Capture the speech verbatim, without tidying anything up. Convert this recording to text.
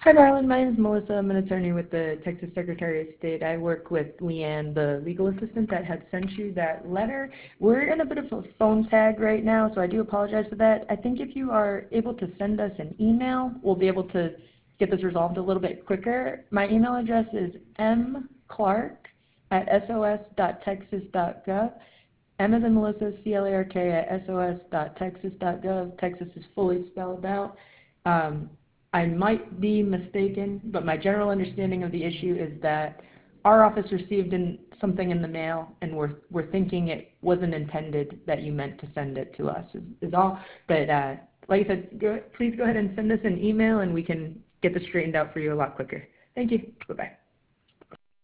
Hi, Marlon. My name is Melissa. I'm an attorney with the Texas Secretary of State. I work with Leanne, the legal assistant that had sent you that letter. We're in a bit of a phone tag right now, so I do apologize for that. I think if you are able to send us an email, we'll be able to get this resolved a little bit quicker. My email address is mclark at sos dot texas dot gov. M as in Melissa, C L A R K at sos dot texas dot gov. Texas is fully spelled out. Um, I might be mistaken, but my general understanding of the issue is that our office received in, something in the mail, and we're, we're thinking it wasn't intended that you meant to send it to us, is, is all. But uh, like I said, go, please go ahead and send us an email, and we can get this straightened out for you a lot quicker. Thank you. Bye-bye.